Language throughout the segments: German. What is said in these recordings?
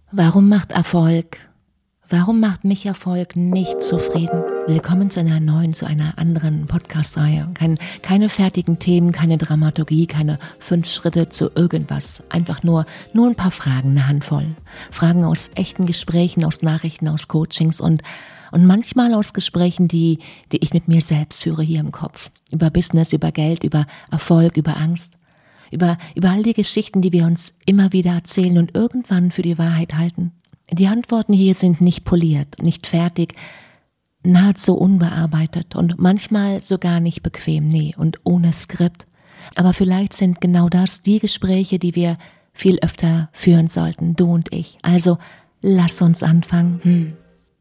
Warum macht mich Erfolg nicht zufrieden? Willkommen zu einer anderen Podcast-Reihe. Keine fertigen Themen, keine Dramaturgie, keine 5 Schritte zu irgendwas. Einfach nur ein paar Fragen, eine Handvoll. Fragen aus echten Gesprächen, aus Nachrichten, aus Coachings und manchmal aus Gesprächen, die ich mit mir selbst führe hier im Kopf. Über Business, über Geld, über Erfolg, über Angst. Über all die Geschichten, die wir uns immer wieder erzählen und irgendwann für die Wahrheit halten. Die Antworten hier sind nicht poliert, nicht fertig, nahezu unbearbeitet und manchmal sogar nicht bequem, und ohne Skript. Aber vielleicht sind genau das die Gespräche, die wir viel öfter führen sollten, du und ich. Also lass uns anfangen.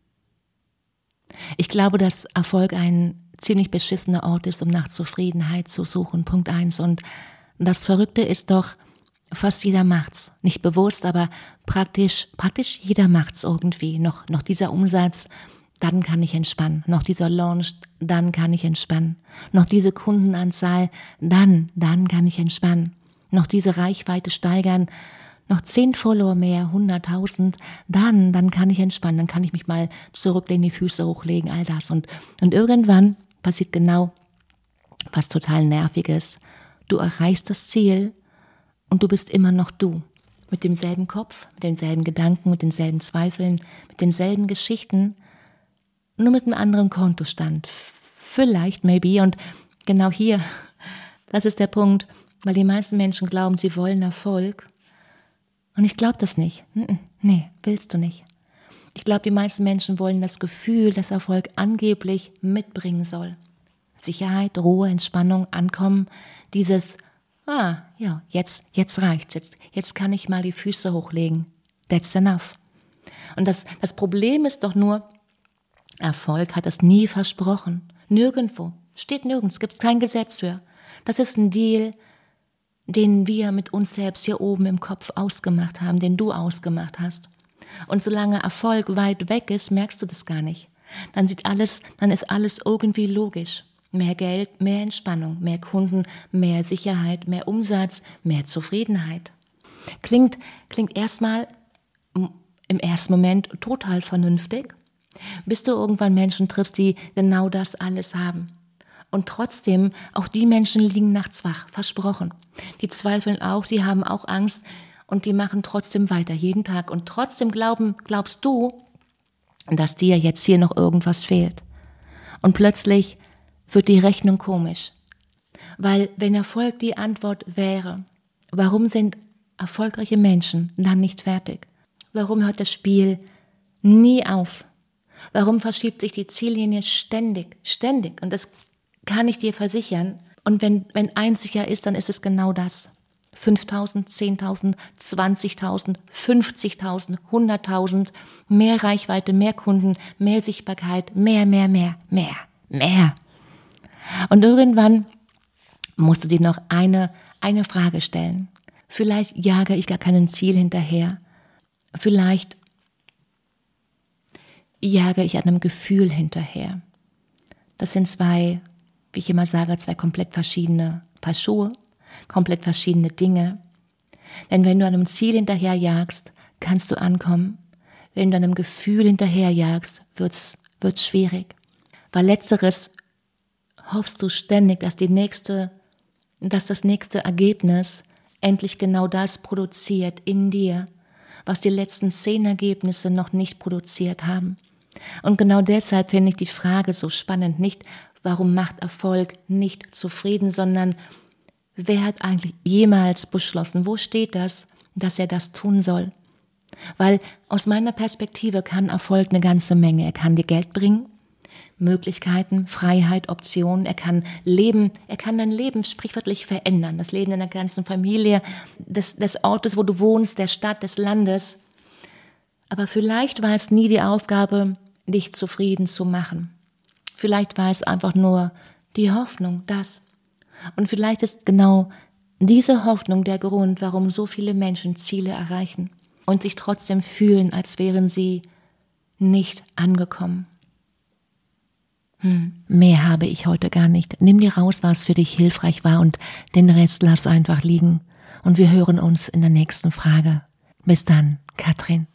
Ich glaube, dass Erfolg ein ziemlich beschissener Ort ist, um nach Zufriedenheit zu suchen. Punkt 1. Und das Verrückte ist doch, fast jeder macht's. Nicht bewusst, aber praktisch jeder macht's irgendwie. Noch dieser Umsatz, dann kann ich entspannen. Noch dieser Launch, dann kann ich entspannen. Noch diese Kundenanzahl, dann kann ich entspannen. Noch diese Reichweite steigern, noch 10 Follower mehr, 100.000, dann kann ich entspannen. Dann kann ich mich mal zurücklehnen, die Füße hochlegen, all das. Und irgendwann passiert genau was total Nerviges. Du erreichst das Ziel und du bist immer noch du. Mit demselben Kopf, mit denselben Gedanken, mit denselben Zweifeln, mit denselben Geschichten, nur mit einem anderen Kontostand. Vielleicht, maybe. Und genau hier, das ist der Punkt, weil die meisten Menschen glauben, sie wollen Erfolg. Und ich glaube das nicht. Nee, willst du nicht. Ich glaube, die meisten Menschen wollen das Gefühl, das Erfolg angeblich mitbringen soll. Sicherheit, Ruhe, Entspannung, Ankommen, dieses, jetzt reicht's, jetzt kann ich mal die Füße hochlegen. That's enough. Und das Problem ist doch nur, Erfolg hat es nie versprochen. Nirgendwo, steht nirgends, gibt's kein Gesetz für. Das ist ein Deal, den wir mit uns selbst hier oben im Kopf ausgemacht haben, den du ausgemacht hast. Und solange Erfolg weit weg ist, merkst du das gar nicht. Dann ist alles irgendwie logisch. Mehr Geld, mehr Entspannung, mehr Kunden, mehr Sicherheit, mehr Umsatz, mehr Zufriedenheit. Klingt erstmal im ersten Moment total vernünftig, bis du irgendwann Menschen triffst, die genau das alles haben. Und trotzdem, auch die Menschen liegen nachts wach, versprochen. Die zweifeln auch, die haben auch Angst und die machen trotzdem weiter, jeden Tag. Und trotzdem glaubst du, dass dir jetzt hier noch irgendwas fehlt. Und plötzlich wird die Rechnung komisch. Weil wenn Erfolg die Antwort wäre, warum sind erfolgreiche Menschen dann nicht fertig? Warum hört das Spiel nie auf? Warum verschiebt sich die Ziellinie ständig? Und das kann ich dir versichern. Und wenn eins sicher ist, dann ist es genau das. 5.000, 10.000, 20.000, 50.000, 100.000, mehr Reichweite, mehr Kunden, mehr Sichtbarkeit, mehr. Und irgendwann musst du dir noch eine Frage stellen. Vielleicht jage ich gar keinem Ziel hinterher. Vielleicht jage ich einem Gefühl hinterher. Das sind zwei, wie ich immer sage, zwei komplett verschiedene Paar Schuhe, komplett verschiedene Dinge. Denn wenn du einem Ziel hinterherjagst, kannst du ankommen. Wenn du einem Gefühl hinterherjagst, wird's schwierig. Weil letzteres hoffst du ständig, dass das nächste Ergebnis endlich genau das produziert in dir, was die letzten 10 Ergebnisse noch nicht produziert haben. Und genau deshalb finde ich die Frage so spannend. Nicht, warum macht Erfolg nicht zufrieden, sondern wer hat eigentlich jemals beschlossen, wo steht das, dass er das tun soll? Weil aus meiner Perspektive kann Erfolg eine ganze Menge. Er kann dir Geld bringen, Möglichkeiten, Freiheit, Optionen, er kann dein Leben sprichwörtlich verändern, das Leben deiner ganzen Familie, des Ortes, wo du wohnst, der Stadt, des Landes. Aber vielleicht war es nie die Aufgabe, dich zufrieden zu machen. Vielleicht war es einfach nur die Hoffnung, das. Und vielleicht ist genau diese Hoffnung der Grund, warum so viele Menschen Ziele erreichen und sich trotzdem fühlen, als wären sie nicht angekommen. Mehr habe ich heute gar nicht. Nimm dir raus, was für dich hilfreich war und den Rest lass einfach liegen. Und wir hören uns in der nächsten Frage. Bis dann, Katrin.